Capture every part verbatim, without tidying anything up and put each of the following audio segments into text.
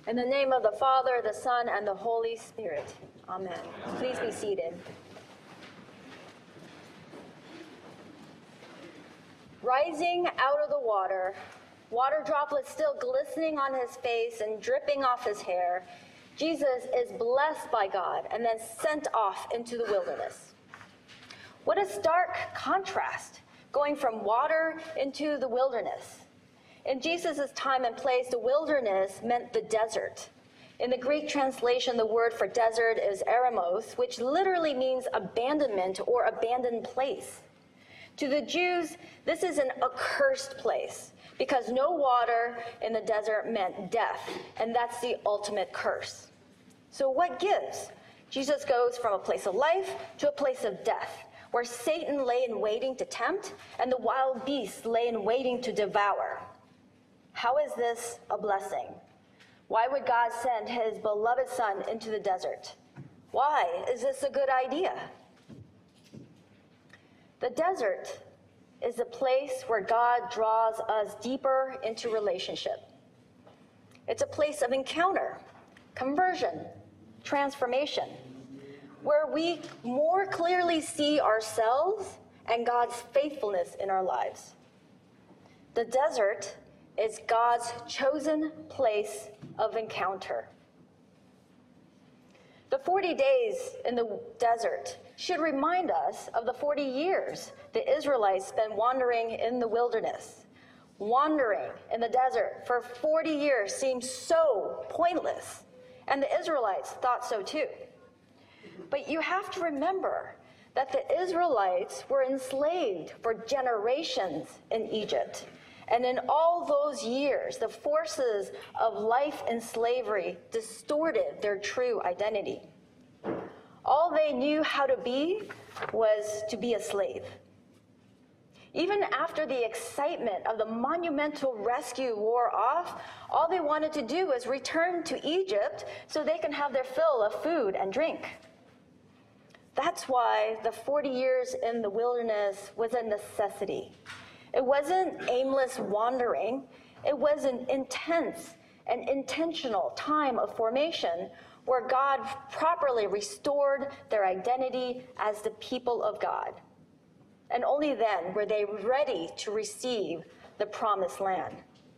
In the name of the Father, the Son, and the Holy Spirit. Amen. Please be seated. Rising out of the water, water droplets still glistening on his face and dripping off his hair, Jesus is blessed by God and then sent off into the wilderness. What a stark contrast, going from water into the wilderness. In Jesus' time and place, the wilderness meant the desert. In the Greek translation, the word for desert is eremos, which literally means abandonment or abandoned place. To the Jews, this is an accursed place because no water in the desert meant death, and that's the ultimate curse. So what gives? Jesus goes from a place of life to a place of death, where Satan lay in waiting to tempt and the wild beasts lay in waiting to devour. How is this a blessing? Why would God send his beloved Son into the desert? Why is this a good idea? The desert is a place where God draws us deeper into relationship. It's a place of encounter, conversion, transformation, where we more clearly see ourselves and God's faithfulness in our lives. The desert is God's chosen place of encounter. The forty days in the desert should remind us of the forty years the Israelites spent wandering in the wilderness. Wandering in the desert for forty years seemed so pointless, and the Israelites thought so too. But you have to remember that the Israelites were enslaved for generations in Egypt. And in all those years, the forces of life in slavery distorted their true identity. All they knew how to be was to be a slave. Even after the excitement of the monumental rescue wore off, all they wanted to do was return to Egypt so they can have their fill of food and drink. That's why the forty years in the wilderness was a necessity. It wasn't aimless wandering. It was an intense and intentional time of formation where God properly restored their identity as the people of God. And only then were they ready to receive the promised land.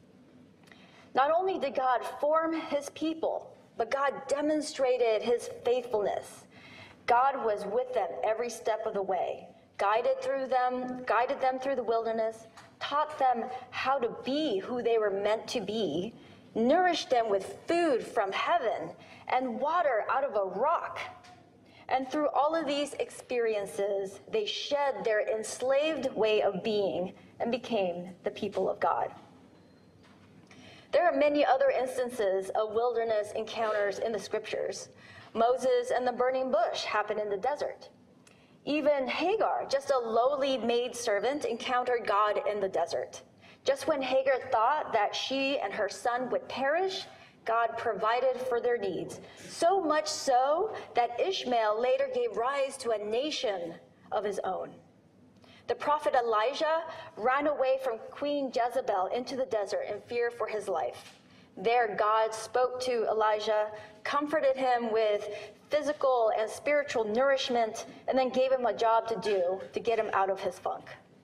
Not only did God form his people, but God demonstrated his faithfulness. God was with them every step of the way. Guided through them, guided them through the wilderness, taught them how to be who they were meant to be, nourished them with food from heaven and water out of a rock. And through all of these experiences, they shed their enslaved way of being and became the people of God. There are many other instances of wilderness encounters in the scriptures. Moses and the burning bush happened in the desert. Even Hagar, just a lowly maidservant, encountered God in the desert. Just when Hagar thought that she and her son would perish, God provided for their needs. So much so that Ishmael later gave rise to a nation of his own. The prophet Elijah ran away from Queen Jezebel into the desert in fear for his life. There, God spoke to Elijah, comforted him with physical and spiritual nourishment, and then gave him a job to do to get him out of his funk.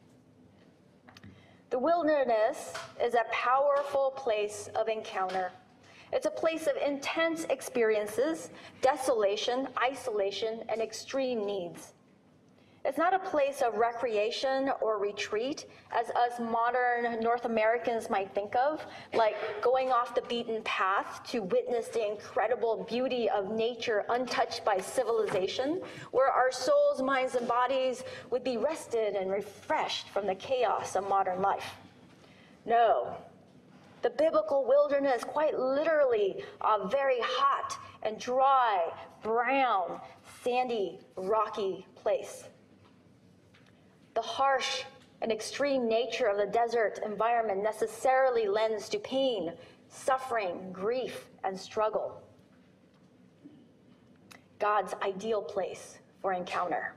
The wilderness is a powerful place of encounter. It's a place of intense experiences, desolation, isolation, and extreme needs. It's not a place of recreation or retreat, as us modern North Americans might think of, like going off the beaten path to witness the incredible beauty of nature untouched by civilization, where our souls, minds, and bodies would be rested and refreshed from the chaos of modern life. No, the biblical wilderness, quite literally, a very hot and dry, brown, sandy, rocky place. The harsh and extreme nature of the desert environment necessarily lends to pain, suffering, grief, and struggle. God's ideal place for encounter.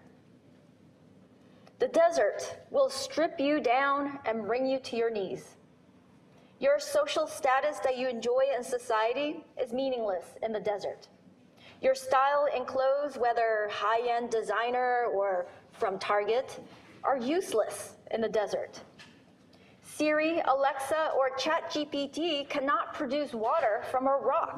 The desert will strip you down and bring you to your knees. Your social status that you enjoy in society is meaningless in the desert. Your style in clothes, whether high-end designer or from Target, are useless in the desert. Siri, Alexa, or ChatGPT cannot produce water from a rock.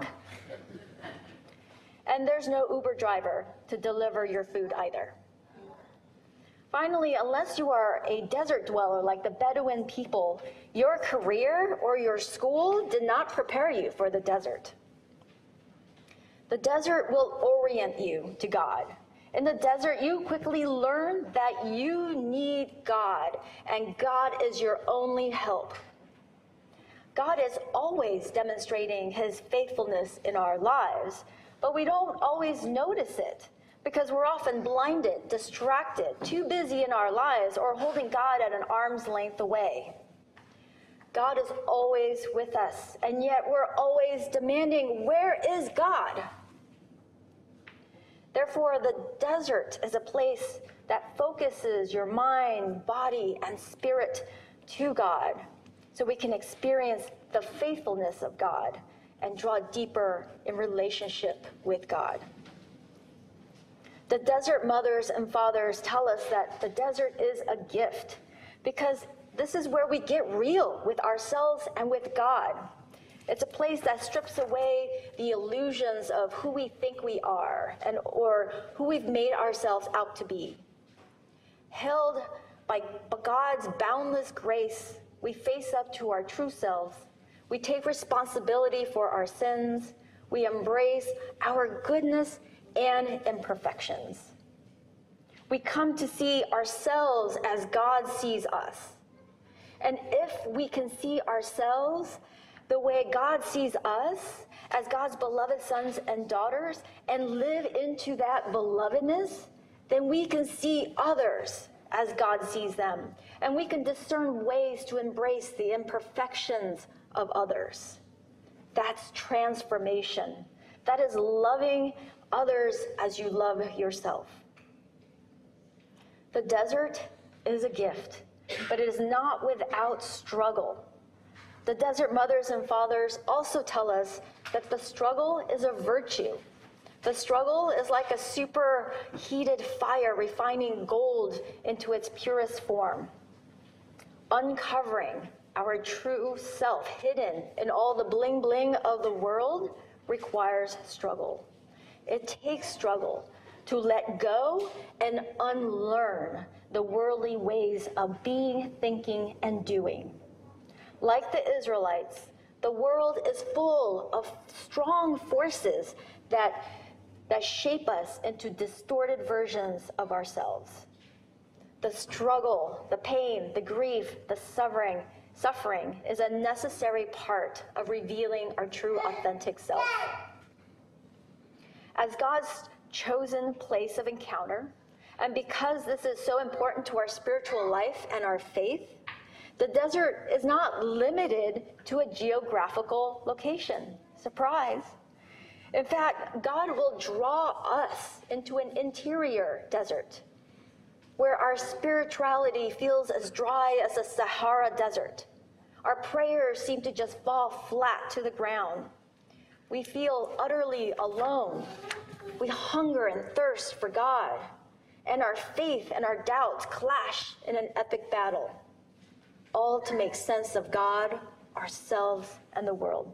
And there's no Uber driver to deliver your food either. Finally, unless you are a desert dweller like the Bedouin people, your career or your school did not prepare you for the desert. The desert will orient you to God. In the desert, you quickly learn that you need God, and God is your only help. God is always demonstrating his faithfulness in our lives, but we don't always notice it because we're often blinded, distracted, too busy in our lives, or holding God at an arm's length away. God is always with us, and yet we're always demanding, where is God? Therefore, the desert is a place that focuses your mind, body, and spirit to God, so we can experience the faithfulness of God and draw deeper in relationship with God. The desert mothers and fathers tell us that the desert is a gift because this is where we get real with ourselves and with God. It's a place that strips away the illusions of who we think we are and or who we've made ourselves out to be. Held by God's boundless grace, we face up to our true selves. We take responsibility for our sins. We embrace our goodness and imperfections. We come to see ourselves as God sees us. And if we can see ourselves the way God sees us, as God's beloved sons and daughters, and live into that belovedness, then we can see others as God sees them. And we can discern ways to embrace the imperfections of others. That's transformation. That is loving others as you love yourself. The desert is a gift, but it is not without struggle. The desert mothers and fathers also tell us that the struggle is a virtue. The struggle is like a superheated fire refining gold into its purest form. Uncovering our true self hidden in all the bling bling of the world requires struggle. It takes struggle to let go and unlearn the worldly ways of being, thinking, and doing. Like the Israelites, the world is full of strong forces that, that shape us into distorted versions of ourselves. The struggle, the pain, the grief, the suffering, suffering is a necessary part of revealing our true, authentic self. As God's chosen place of encounter, and because this is so important to our spiritual life and our faith, the desert is not limited to a geographical location. Surprise. In fact, God will draw us into an interior desert where our spirituality feels as dry as a Sahara desert. Our prayers seem to just fall flat to the ground. We feel utterly alone. We hunger and thirst for God, and our faith and our doubts clash in an epic battle, all to make sense of God, ourselves, and the world.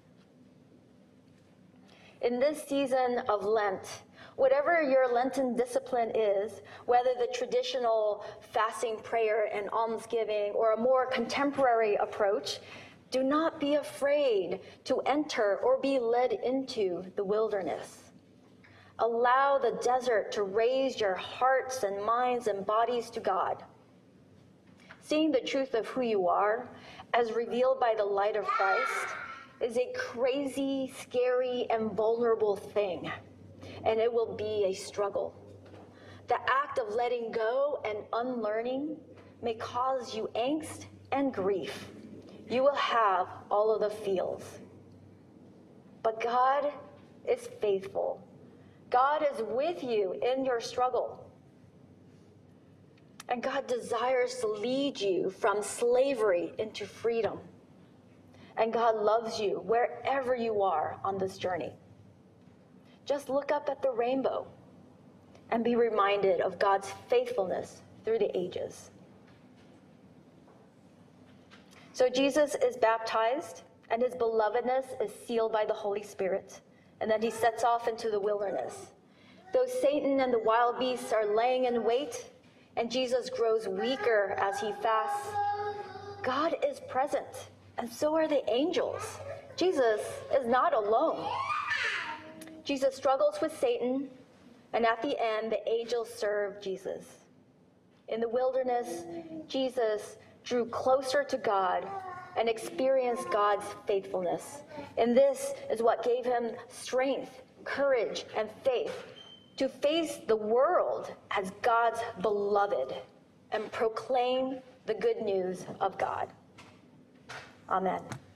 In this season of Lent, whatever your Lenten discipline is, whether the traditional fasting, prayer, and almsgiving, or a more contemporary approach, do not be afraid to enter or be led into the wilderness. Allow the desert to raise your hearts and minds and bodies to God. Seeing the truth of who you are, as revealed by the light of Christ, is a crazy, scary, and vulnerable thing, and it will be a struggle. The act of letting go and unlearning may cause you angst and grief. You will have all of the feels. But God is faithful. God is with you in your struggle. And God desires to lead you from slavery into freedom. And God loves you wherever you are on this journey. Just look up at the rainbow and be reminded of God's faithfulness through the ages. So Jesus is baptized, and his belovedness is sealed by the Holy Spirit, and then he sets off into the wilderness. Though Satan and the wild beasts are laying in wait, and Jesus grows weaker as he fasts, God is present, and so are the angels. Jesus is not alone. Jesus struggles with Satan, and at the end, the angels serve Jesus. In the wilderness, Jesus drew closer to God and experienced God's faithfulness. And this is what gave him strength, courage, and faith to face the world as God's beloved and proclaim the good news of God. Amen.